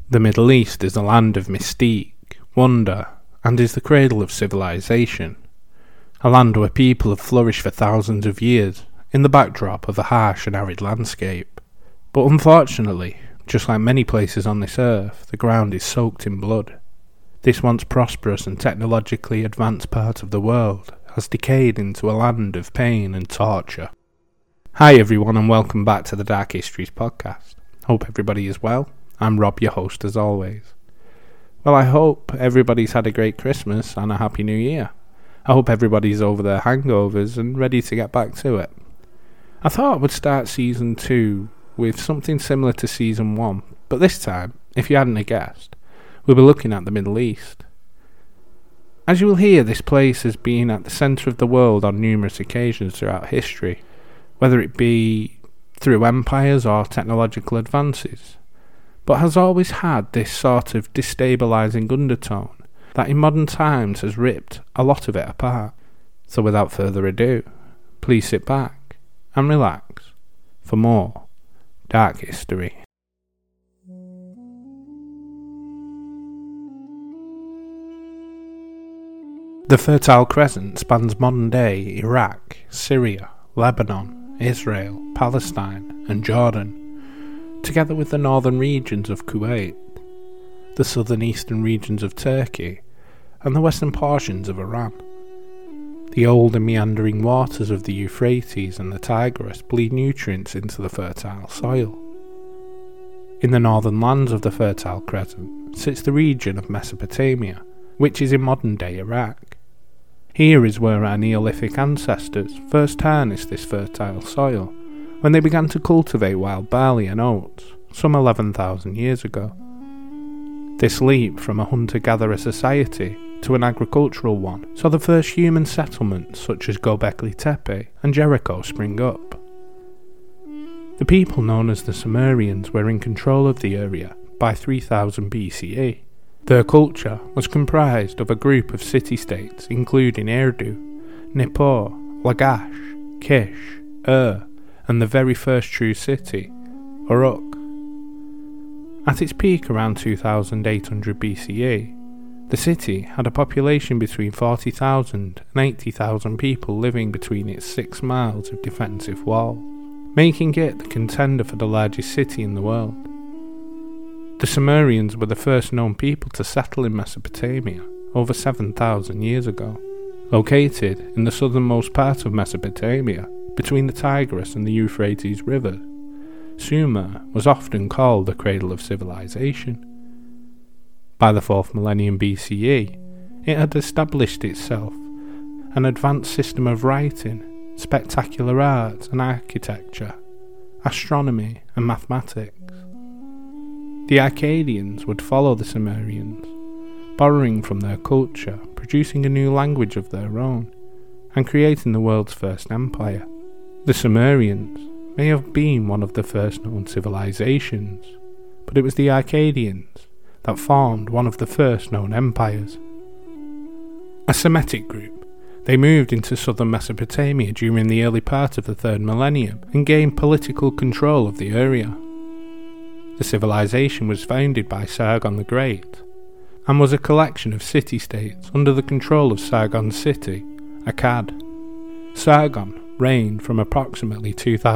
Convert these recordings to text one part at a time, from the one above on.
The Middle East is a land of mystique, wonder, and is the cradle of civilization. A land where people have flourished for thousands of years, in the backdrop of a harsh and arid landscape. But unfortunately, just like many places on this earth, the ground is soaked in blood. This once prosperous and technologically advanced part of the world has decayed into a land of pain and torture. Hi everyone, and welcome back to the Dark Histories podcast. Hope everybody is well. I'm Rob, your host as always. Well, I hope everybody's had a great Christmas and a happy New Year. I hope everybody's over their hangovers and ready to get back to it. I thought I would start Season 2 with something similar to Season 1, but this time, if you hadn't guessed, we'll be looking at the Middle East. As you will hear, this place has been at the centre of the world on numerous occasions throughout history, whether it be through empires or technological advances, but has always had this sort of destabilising undertone that in modern times has ripped a lot of it apart. So without further ado, please sit back and relax for more Dark History. The Fertile Crescent spans modern-day Iraq, Syria, Lebanon, Israel, Palestine and Jordan, together with the northern regions of Kuwait, the southern eastern regions of Turkey, and the western portions of Iran. The old and meandering waters of the Euphrates and the Tigris bleed nutrients into the fertile soil. In the northern lands of the Fertile Crescent sits the region of Mesopotamia, which is in modern-day Iraq. Here is where our Neolithic ancestors first harnessed this fertile soil, when they began to cultivate wild barley and oats, some 11,000 years ago. This leap from a hunter-gatherer society to an agricultural one saw the first human settlements such as Göbekli Tepe and Jericho spring up. The people known as the Sumerians were in control of the area by 3000 BCE. Their culture was comprised of a group of city-states including Eridu, Nippur, Lagash, Kish, and the very first true city, Uruk. At its peak around 2800 BCE, the city had a population between 40,000 and 80,000 people living between its 6 miles of defensive walls, making it the contender for the largest city in the world. The Sumerians were the first known people to settle in Mesopotamia over 7,000 years ago. Located in the southernmost part of Mesopotamia, between the Tigris and the Euphrates rivers, Sumer was often called the cradle of civilization. By the 4th millennium BCE, it had established itself an advanced system of writing, spectacular art and architecture, astronomy and mathematics. The Akkadians would follow the Sumerians, borrowing from their culture, producing a new language of their own, and creating the world's first empire. The Sumerians may have been one of the first known civilizations, but it was the Akkadians that formed one of the first known empires. A Semitic group, they moved into southern Mesopotamia during the early part of the 3rd millennium and gained political control of the area. The civilization was founded by Sargon the Great, and was a collection of city-states under the control of Sargon's city, Akkad. Sargon reigned from approximately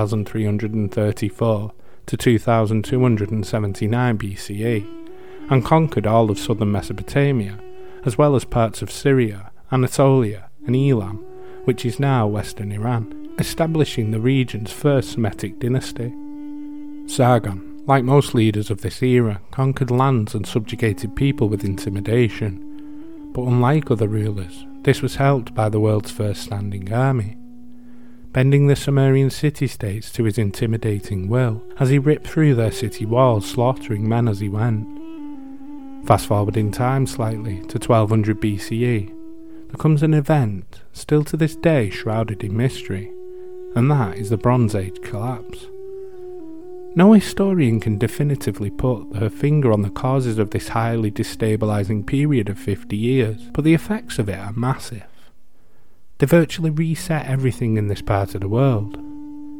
2334 to 2279 BCE, and conquered all of southern Mesopotamia, as well as parts of Syria, Anatolia, and Elam, which is now western Iran, establishing the region's first Semitic dynasty. Sargon, like most leaders of this era, conquered lands and subjugated people with intimidation, but unlike other rulers, this was helped by the world's first standing army, bending the Sumerian city-states to his intimidating will as he ripped through their city walls, slaughtering men as he went. Fast forward in time slightly to 1200 BCE, there comes an event still to this day shrouded in mystery, and that is the Bronze Age collapse. No historian can definitively put their finger on the causes of this highly destabilising period of 50 years, but the effects of it are massive. They virtually reset everything in this part of the world.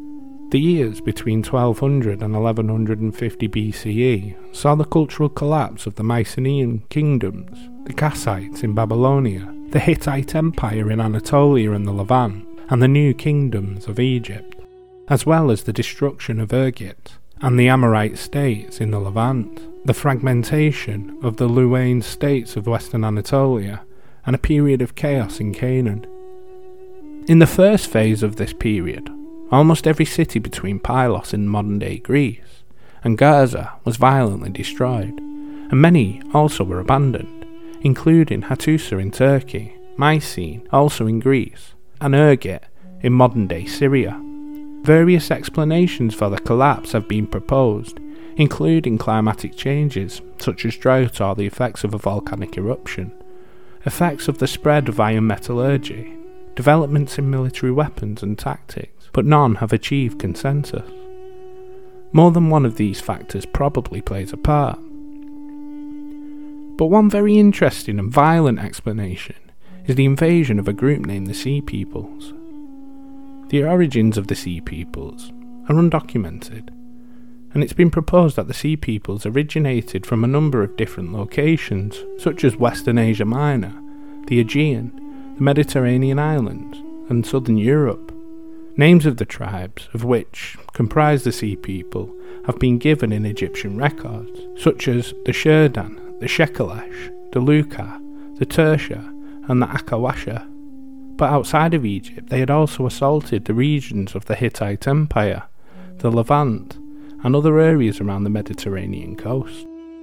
The years between 1200 and 1150 BCE saw the cultural collapse of the Mycenaean kingdoms, the Kassites in Babylonia, the Hittite Empire in Anatolia and the Levant, and the new kingdoms of Egypt, as well as the destruction of Urgut and the Amorite states in the Levant, the fragmentation of the Luwian states of western Anatolia, and a period of chaos in Canaan. In the first phase of this period, almost every city between Pylos in modern-day Greece and Gaza was violently destroyed, and many also were abandoned, including Hattusa in Turkey, Mycene also in Greece, and Urgut in modern-day Syria. Various explanations for the collapse have been proposed, including climatic changes such as drought or the effects of a volcanic eruption, effects of the spread of iron metallurgy, developments in military weapons and tactics, but none have achieved consensus. More than one of these factors probably plays a part. But one very interesting and violent explanation is the invasion of a group named the Sea Peoples. The origins of the Sea Peoples are undocumented, and it's been proposed that the Sea Peoples originated from a number of different locations, such as Western Asia Minor, the Aegean, the Mediterranean islands, and southern Europe. Names of the tribes, of which comprise the Sea People, have been given in Egyptian records, such as the Sherdan, the Shekelesh, the Luka, the Tersha, and the Akawasha. But outside of Egypt, they had also assaulted the regions of the Hittite Empire, the Levant, and other areas around the Mediterranean coast.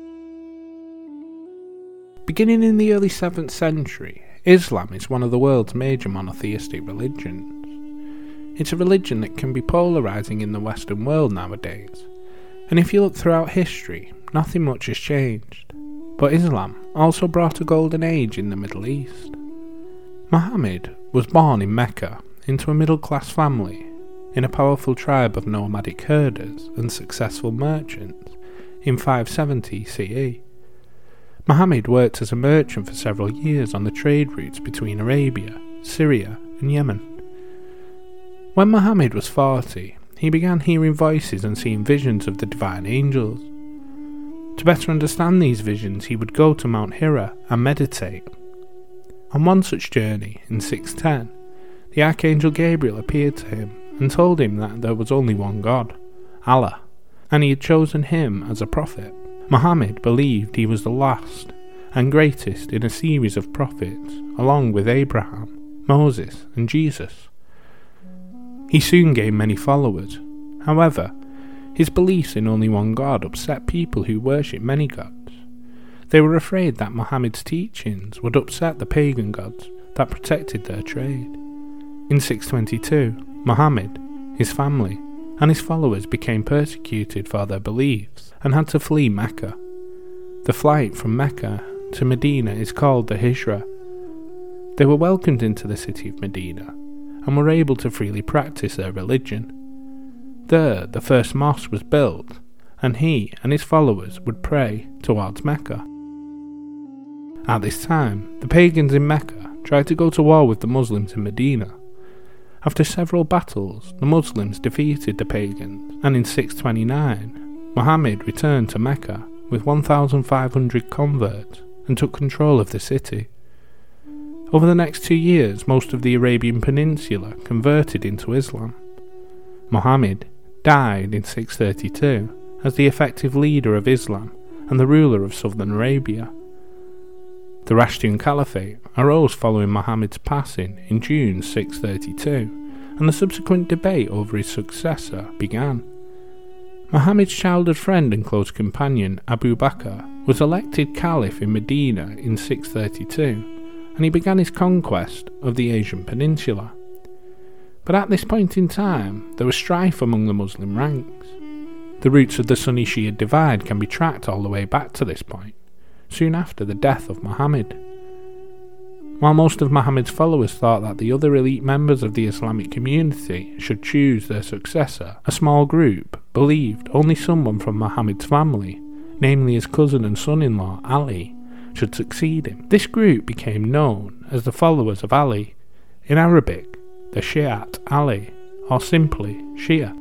Beginning in the early 7th century, Islam is one of the world's major monotheistic religions. It's a religion that can be polarising in the Western world nowadays, and if you look throughout history, nothing much has changed. But Islam also brought a golden age in the Middle East. Muhammad was born in Mecca into a middle-class family in a powerful tribe of nomadic herders and successful merchants in 570 CE. Muhammad worked as a merchant for several years on the trade routes between Arabia, Syria, and Yemen. When Muhammad was 40, he began hearing voices and seeing visions of the divine angels. To better understand these visions, he would go to Mount Hira and meditate. On one such journey, in 610, the Archangel Gabriel appeared to him and told him that there was only one God, Allah, and he had chosen him as a prophet. Muhammad believed he was the last and greatest in a series of prophets, along with Abraham, Moses, and Jesus. He soon gained many followers. However, his beliefs in only one God upset people who worship many gods. They were afraid that Muhammad's teachings would upset the pagan gods that protected their trade. In 622, Muhammad, his family, and his followers became persecuted for their beliefs and had to flee Mecca. The flight from Mecca to Medina is called the Hijra. They were welcomed into the city of Medina and were able to freely practice their religion. There, the first mosque was built, and he and his followers would pray towards Mecca. At this time, the pagans in Mecca tried to go to war with the Muslims in Medina. After several battles, the Muslims defeated the pagans, and in 629, Muhammad returned to Mecca with 1,500 converts and took control of the city. Over the next 2 years, most of the Arabian Peninsula converted into Islam. Muhammad died in 632 as the effective leader of Islam and the ruler of southern Arabia. The Rashidun Caliphate arose following Muhammad's passing in June 632, and the subsequent debate over his successor began. Muhammad's childhood friend and close companion Abu Bakr was elected Caliph in Medina in 632, and he began his conquest of the Asian Peninsula. But at this point in time, there was strife among the Muslim ranks. The roots of the Sunni-Shia divide can be tracked all the way back to this point, soon after the death of Muhammad. While most of Muhammad's followers thought that the other elite members of the Islamic community should choose their successor, a small group believed only someone from Muhammad's family, namely his cousin and son-in-law Ali, should succeed him. This group became known as the followers of Ali, in Arabic, the Shi'at Ali, or simply Shia.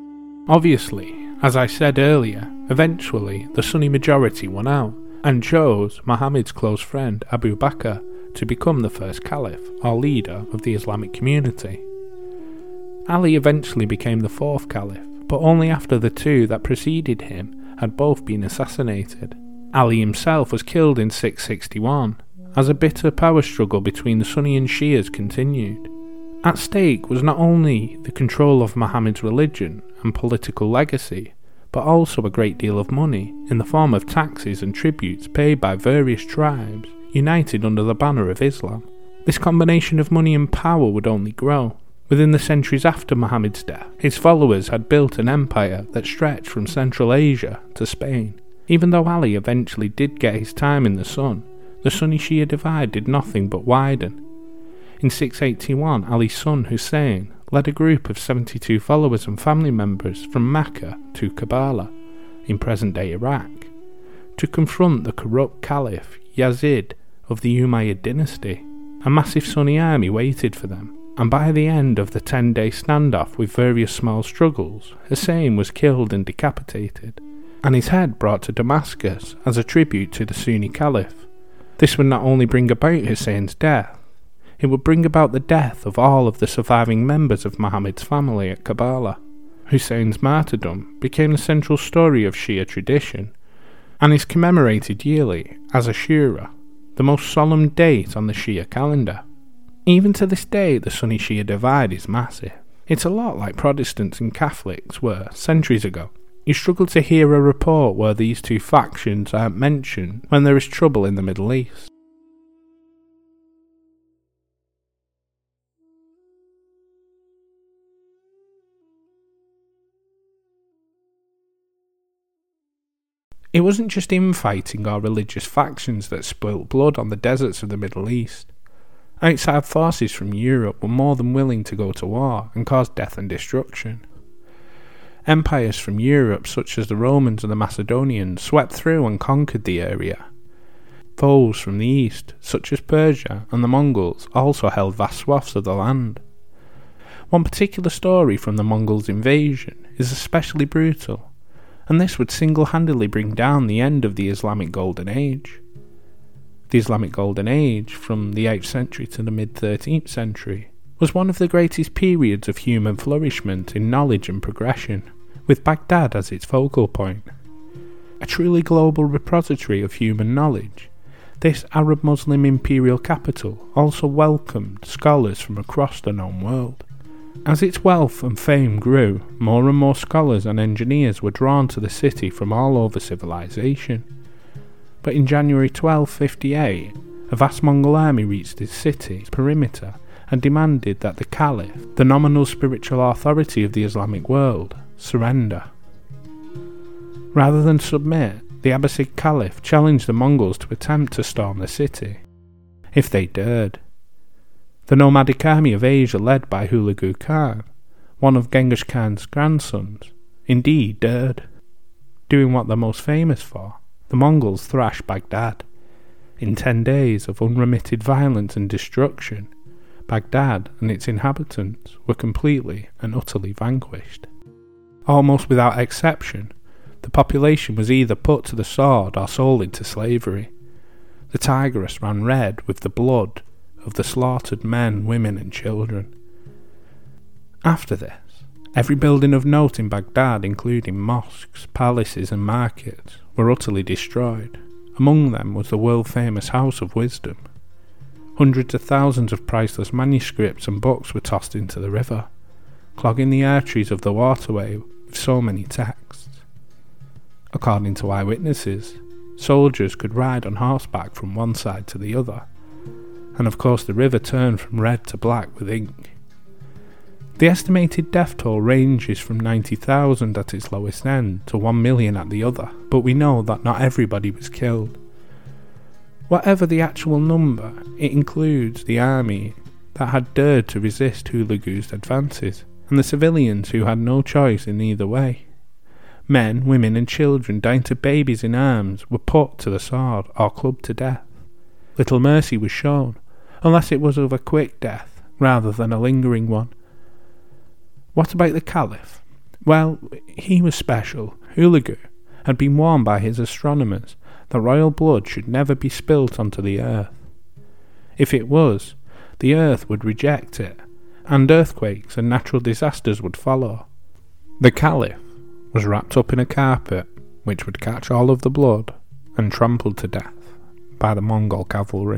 Obviously, as I said earlier, eventually the Sunni majority won out and chose Muhammad's close friend Abu Bakr to become the first caliph or leader of the Islamic community. Ali eventually became the fourth caliph, but only after the two that preceded him had both been assassinated. Ali himself was killed in 661, as a bitter power struggle between the Sunni and Shias continued. At stake was not only the control of Muhammad's religion and political legacy, but also a great deal of money in the form of taxes and tributes paid by various tribes united under the banner of Islam. This combination of money and power would only grow. Within the centuries after Muhammad's death, his followers had built an empire that stretched from Central Asia to Spain. Even though Ali eventually did get his time in the sun, the Sunni-Shia divide did nothing but widen. In 681, Ali's son Hussein led a group of 72 followers and family members from Mecca to Karbala, in present-day Iraq, to confront the corrupt Caliph Yazid of the Umayyad dynasty. A massive Sunni army waited for them, and by the end of the 10-day standoff with various small struggles, Hussein was killed and decapitated, and his head brought to Damascus as a tribute to the Sunni Caliph. This would not only bring about Hussein's death, it would bring about the death of all of the surviving members of Muhammad's family at Karbala. Hussein's martyrdom became the central story of Shia tradition, and is commemorated yearly as Ashura, the most solemn date on the Shia calendar. Even to this day, the Sunni-Shia divide is massive. It's a lot like Protestants and Catholics were centuries ago. You struggle to hear a report where these two factions aren't mentioned when there is trouble in the Middle East. It wasn't just infighting or religious factions that spilt blood on the deserts of the Middle East. Outside forces from Europe were more than willing to go to war and cause death and destruction. Empires from Europe, such as the Romans and the Macedonians, swept through and conquered the area. Foes from the east, such as Persia and the Mongols, also held vast swaths of the land. One particular story from the Mongols' invasion is especially brutal, and this would single-handedly bring down the end of the Islamic Golden Age. The Islamic Golden Age, from the 8th century to the mid-13th century, was one of the greatest periods of human flourishment in knowledge and progression, with Baghdad as its focal point. A truly global repository of human knowledge, this Arab-Muslim imperial capital also welcomed scholars from across the known world. As its wealth and fame grew, more and more scholars and engineers were drawn to the city from all over civilization. But in January 1258, a vast Mongol army reached its city's perimeter and demanded that the Caliph, the nominal spiritual authority of the Islamic world, surrender. Rather than submit, the Abbasid Caliph challenged the Mongols to attempt to storm the city, if they dared. The nomadic army of Asia, led by Hulagu Khan, one of Genghis Khan's grandsons, indeed dared. Doing what they're most famous for, the Mongols thrashed Baghdad. In 10 days of unremitted violence and destruction, Baghdad and its inhabitants were completely and utterly vanquished. Almost without exception, the population was either put to the sword or sold into slavery. The Tigris ran red with the blood of the slaughtered men, women and children. After this, every building of note in Baghdad, including mosques, palaces and markets, were utterly destroyed. Among them was the world-famous House of Wisdom. Hundreds of thousands of priceless manuscripts and books were tossed into the river, clogging the arteries of the waterway with so many texts. According to eyewitnesses, soldiers could ride on horseback from one side to the other, and of course the river turned from red to black with ink. The estimated death toll ranges from 90,000 at its lowest end to 1 million at the other, but we know that not everybody was killed. Whatever the actual number, it includes the army that had dared to resist Hulagu's advances, and the civilians who had no choice in either way. Men, women and children down to babies in arms were put to the sword or clubbed to death. Little mercy was shown, unless it was of a quick death rather than a lingering one. What about the Caliph? Well, he was special. Hulagu had been warned by his astronomers that royal blood should never be spilt onto the earth. If it was, the earth would reject it, and earthquakes and natural disasters would follow. The Caliph was wrapped up in a carpet which would catch all of the blood and trampled to death by the Mongol cavalry.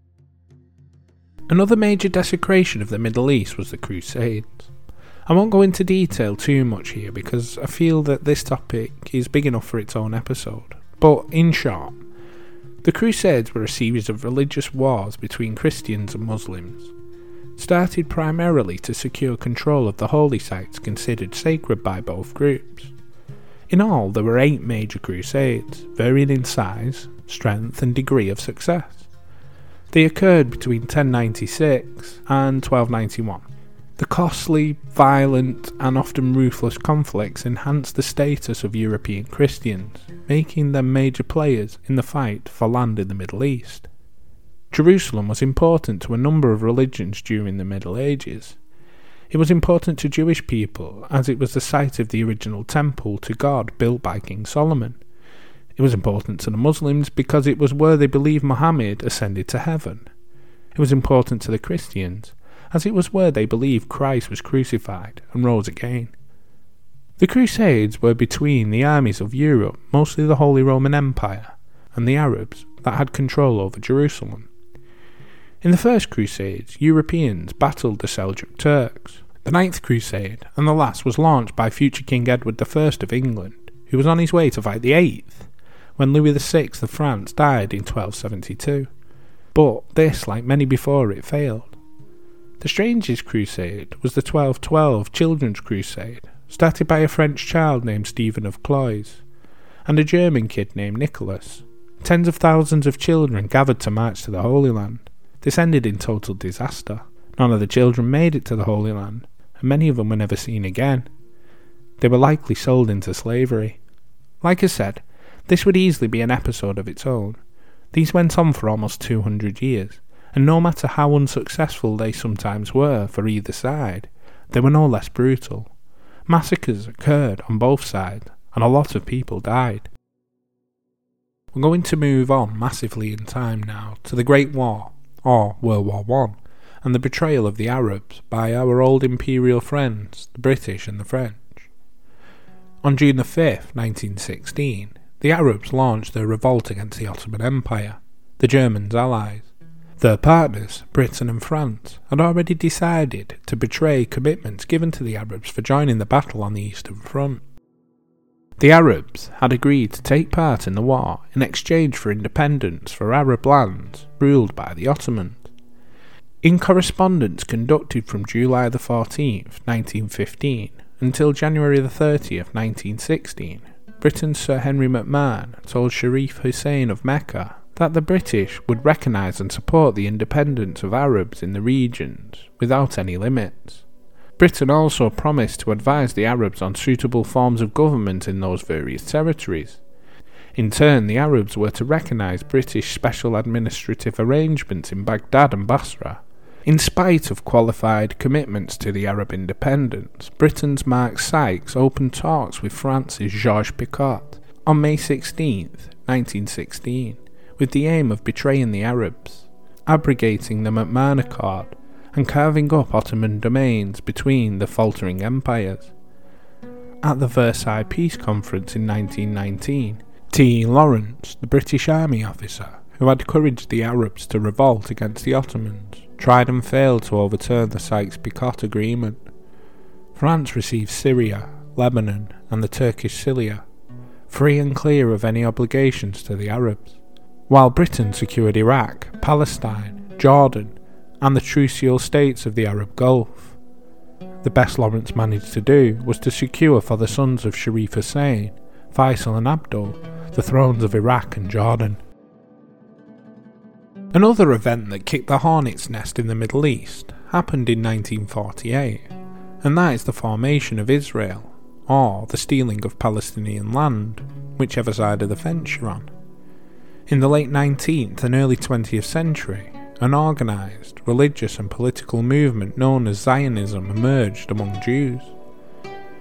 Another major desecration of the Middle East was the Crusades. I won't go into detail too much here because I feel that this topic is big enough for its own episode, but in short, the Crusades were a series of religious wars between Christians and Muslims, started primarily to secure control of the holy sites considered sacred by both groups. In all, there were 8 major crusades, varying in size, strength and degree of success. They occurred between 1096 and 1291. The costly, violent and often ruthless conflicts enhanced the status of European Christians, making them major players in the fight for land in the Middle East. Jerusalem was important to a number of religions during the Middle Ages. It was important to Jewish people as it was the site of the original temple to God built by King Solomon. It was important to the Muslims because it was where they believed Muhammad ascended to heaven. It was important to the Christians as it was where they believed Christ was crucified and rose again. The Crusades were between the armies of Europe, mostly the Holy Roman Empire, and the Arabs that had control over Jerusalem. In the First Crusades, Europeans battled the Seljuk Turks. The Ninth Crusade, and the last, was launched by future King Edward I of England, who was on his way to fight the Eighth, when Louis VI of France died in 1272. But this, like many before it, failed. The strangest crusade was the 1212 Children's Crusade, started by a French child named Stephen of Cloyes, and a German kid named Nicholas. Tens of thousands of children gathered to march to the Holy Land. This ended in total disaster. None of the children made it to the Holy Land, and many of them were never seen again. They were likely sold into slavery. Like I said, this would easily be an episode of its own. These went on for almost 200 years, and no matter how unsuccessful they sometimes were for either side, they were no less brutal. Massacres occurred on both sides, and a lot of people died. We're going to move on massively in time now to the Great War, or World War I, and the betrayal of the Arabs by our old imperial friends, the British and the French. On June 5, 1916, the Arabs launched their revolt against the Ottoman Empire, the Germans' allies. Their partners, Britain and France, had already decided to betray commitments given to the Arabs for joining the battle on the Eastern Front. The Arabs had agreed to take part in the war in exchange for independence for Arab lands ruled by the Ottomans. In correspondence conducted from July 14, 1915 until January 30, 1916, Britain's Sir Henry McMahon told Sharif Hussein of Mecca that the British would recognise and support the independence of Arabs in the regions without any limits. Britain also promised to advise the Arabs on suitable forms of government in those various territories. In turn, the Arabs were to recognise British special administrative arrangements in Baghdad and Basra. In spite of qualified commitments to the Arab independence, Britain's Mark Sykes opened talks with France's Georges Picot on May 16, 1916, with the aim of betraying the Arabs, abrogating the McMahon Accord, and carving up Ottoman domains between the faltering empires. At the Versailles Peace Conference in 1919, T. Lawrence, the British Army officer who had encouraged the Arabs to revolt against the Ottomans, tried and failed to overturn the Sykes-Picot Agreement. France received Syria, Lebanon, and the Turkish Scythia, free and clear of any obligations to the Arabs, while Britain secured Iraq, Palestine, Jordan, and the trucial states of the Arab Gulf. The best Lawrence managed to do was to secure for the sons of Sharif Hussein, Faisal and Abdul, the thrones of Iraq and Jordan. Another event that kicked the hornet's nest in the Middle East happened in 1948, and that is the formation of Israel, or the stealing of Palestinian land, whichever side of the fence you're on. In the late 19th and early 20th century, an organised, religious and political movement known as Zionism emerged among Jews.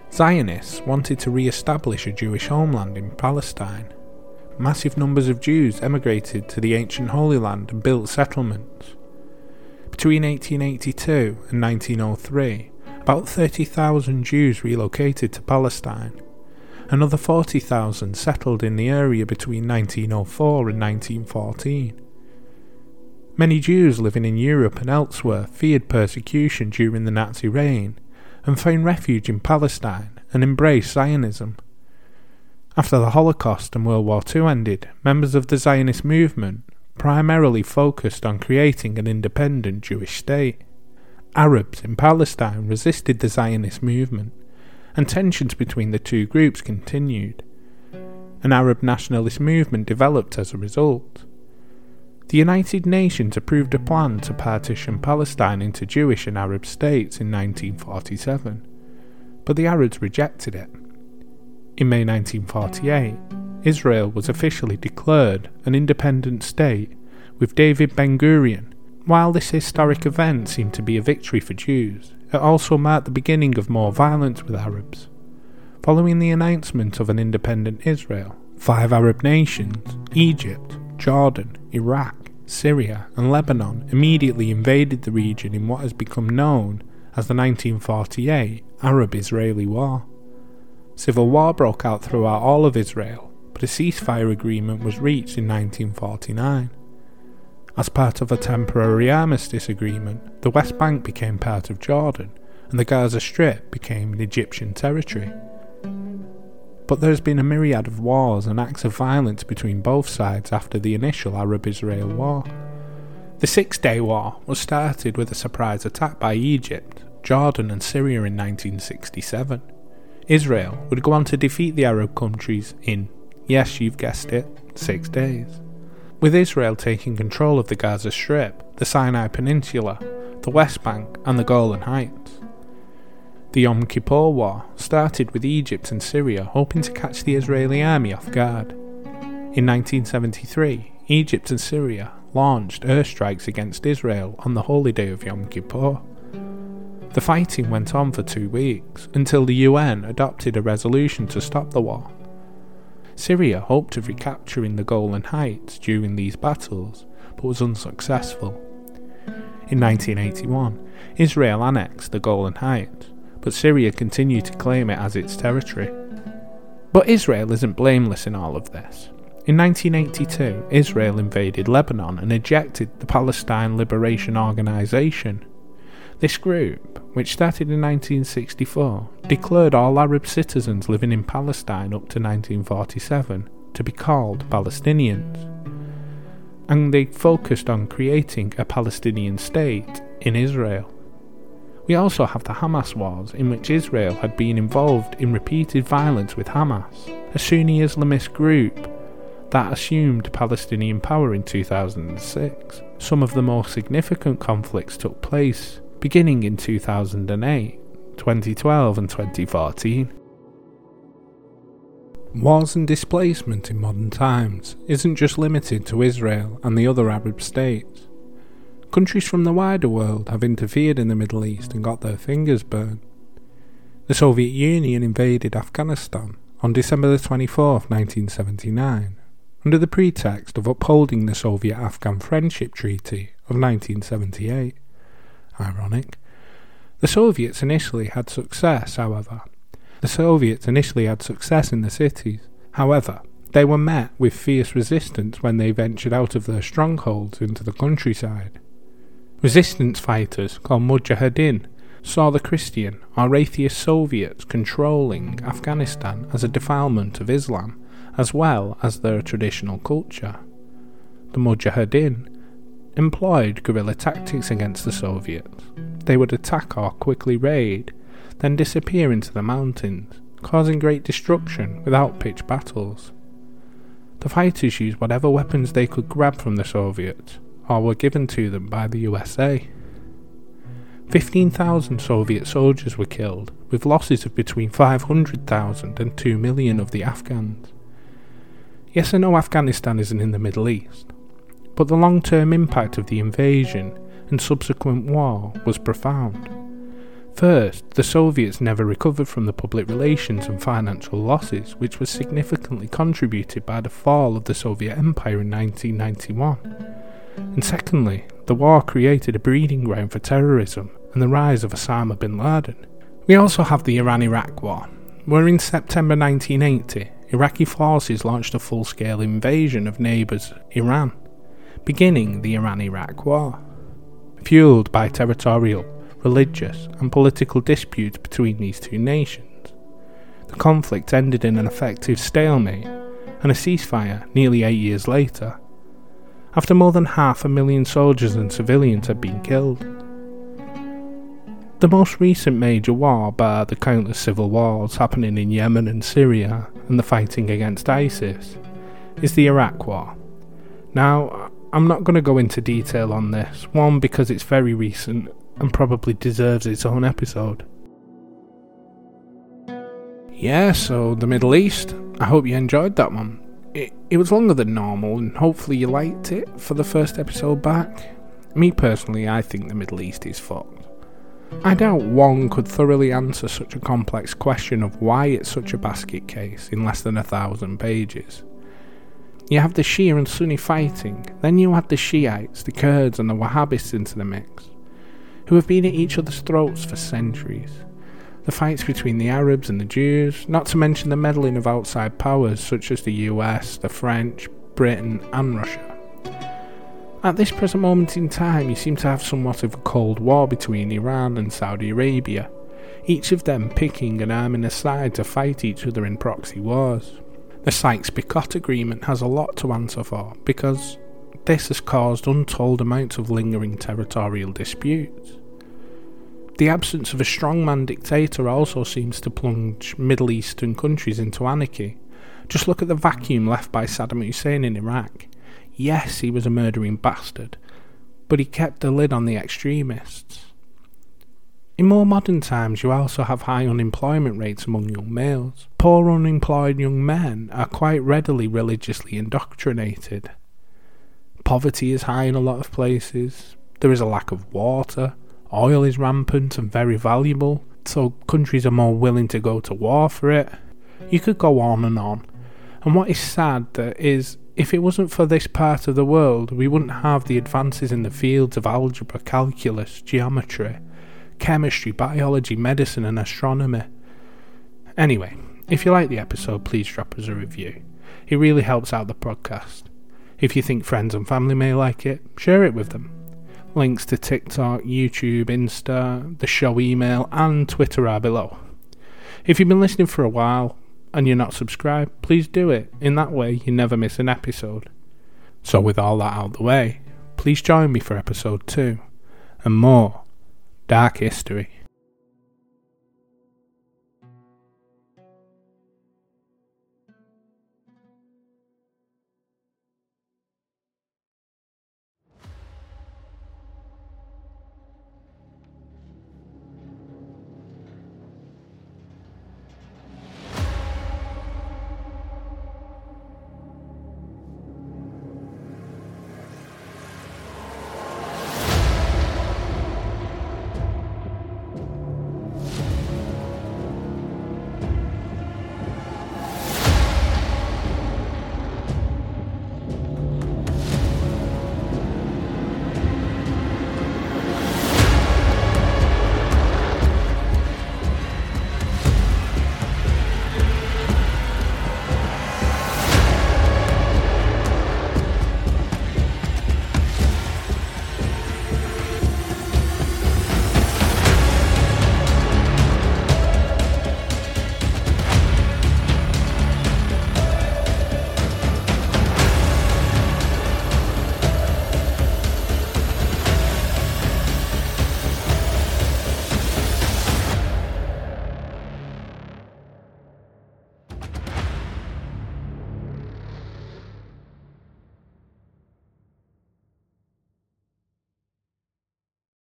Zionists wanted to re-establish a Jewish homeland in Palestine. Massive numbers of Jews emigrated to the ancient Holy Land and built settlements. Between 1882 and 1903, about 30,000 Jews relocated to Palestine. Another 40,000 settled in the area between 1904 and 1914. Many Jews living in Europe and elsewhere feared persecution during the Nazi reign and found refuge in Palestine and embraced Zionism. After the Holocaust and World War II ended, members of the Zionist movement primarily focused on creating an independent Jewish state. Arabs in Palestine resisted the Zionist movement, and tensions between the two groups continued. An Arab nationalist movement developed as a result. The United Nations approved a plan to partition Palestine into Jewish and Arab states in 1947, but the Arabs rejected it. In May 1948, Israel was officially declared an independent state with David Ben-Gurion. While this historic event seemed to be a victory for Jews, it also marked the beginning of more violence with Arabs. Following the announcement of an independent Israel, 5 Arab nations, Egypt, Jordan, Iraq, Syria and Lebanon, immediately invaded the region in what has become known as the 1948 Arab-Israeli War. Civil war broke out throughout all of Israel, but a ceasefire agreement was reached in 1949. As part of a temporary armistice agreement, the West Bank became part of Jordan, and the Gaza Strip became an Egyptian territory. But there has been a myriad of wars and acts of violence between both sides after the initial Arab-Israel War. The Six-Day War was started with a surprise attack by Egypt, Jordan and Syria in 1967. Israel would go on to defeat the Arab countries in, yes, you've guessed it, 6 days. With Israel taking control of the Gaza Strip, the Sinai Peninsula, the West Bank and the Golan Heights. The Yom Kippur War started with Egypt and Syria hoping to catch the Israeli army off guard. In 1973, Egypt and Syria launched airstrikes against Israel on the holy day of Yom Kippur. The fighting went on for 2 weeks, until the UN adopted a resolution to stop the war. Syria hoped of recapturing the Golan Heights during these battles, but was unsuccessful. In 1981, Israel annexed the Golan Heights, but Syria continued to claim it as its territory. But Israel isn't blameless in all of this. In 1982, Israel invaded Lebanon and ejected the Palestine Liberation Organization. This group, which started in 1964, declared all Arab citizens living in Palestine up to 1947 to be called Palestinians, and they focused on creating a Palestinian state in Israel. We also have the Hamas wars, in which Israel had been involved in repeated violence with Hamas, a Sunni Islamist group that assumed Palestinian power in 2006. Some of the most significant conflicts took place beginning in 2008, 2012 and 2014. Wars and displacement in modern times isn't just limited to Israel and the other Arab states. Countries from the wider world have interfered in the Middle East and got their fingers burned. The Soviet Union invaded Afghanistan on December 24, 1979, under the pretext of upholding the Soviet-Afghan Friendship Treaty of 1978. Ironic. The Soviets initially had success in the cities. However, they were met with fierce resistance when they ventured out of their strongholds into the countryside. Resistance fighters called Mujahideen saw the Christian or atheist Soviets controlling Afghanistan as a defilement of Islam, as well as their traditional culture. The Mujahideen employed guerrilla tactics against the Soviets. They would attack or quickly raid, then disappear into the mountains, causing great destruction without pitched battles. The fighters used whatever weapons they could grab from the Soviets, or were given to them by the USA. 15,000 Soviet soldiers were killed, with losses of between 500,000 and 2 million of the Afghans. Yes, I know Afghanistan isn't in the Middle East, but the long-term impact of the invasion and subsequent war was profound. First, the Soviets never recovered from the public relations and financial losses, which was significantly contributed by the fall of the Soviet Empire in 1991. And secondly, the war created a breeding ground for terrorism and the rise of Osama bin Laden. We also have the Iran-Iraq War, where in September 1980, Iraqi forces launched a full-scale invasion of neighbours Iran, beginning the Iran-Iraq War. Fueled by territorial, religious and political disputes between these two nations, the conflict ended in an effective stalemate and a ceasefire nearly 8 years later, after more than 500,000 soldiers and civilians had been killed. The most recent major war, bar the countless civil wars happening in Yemen and Syria and the fighting against ISIS, is the Iraq War. Now, I'm not going to go into detail on this, one because it's very recent and probably deserves its own episode. Yeah, so the Middle East, I hope you enjoyed that one. It was longer than normal and hopefully you liked it for the first episode back. Me personally, I think the Middle East is fucked. I doubt one could thoroughly answer such a complex question of why it's such a basket case in less than 1,000 pages. You have the Shia and Sunni fighting, then you add the Shiites, the Kurds and the Wahhabis into the mix, who have been at each other's throats for centuries. The fights between the Arabs and the Jews, not to mention the meddling of outside powers such as the US, the French, Britain and Russia. At this present moment in time, you seem to have somewhat of a cold war between Iran and Saudi Arabia, each of them picking and arming a side to fight each other in proxy wars. The Sykes-Picot Agreement has a lot to answer for, because this has caused untold amounts of lingering territorial disputes. The absence of a strongman dictator also seems to plunge Middle Eastern countries into anarchy. Just look at the vacuum left by Saddam Hussein in Iraq. Yes, he was a murdering bastard, but he kept the lid on the extremists. In more modern times, you also have high unemployment rates among young males. Poor unemployed young men are quite readily religiously indoctrinated. Poverty is high in a lot of places. There is a lack of water. Oil is rampant and very valuable, so countries are more willing to go to war for it. You could go on. And what is sad is, if it wasn't for this part of the world, we wouldn't have the advances in the fields of algebra, calculus, geometry, chemistry, biology, medicine and astronomy. Anyway, if you like the episode, please drop us a review. It really helps out the podcast. If you think friends and family may like it, share it with them. Links to TikTok, YouTube, Insta, the show email and Twitter are below. If you've been listening for a while and you're not subscribed, please do it. In that way, you never miss an episode. So with all that out the way, please join me for episode 2 and more Dark History.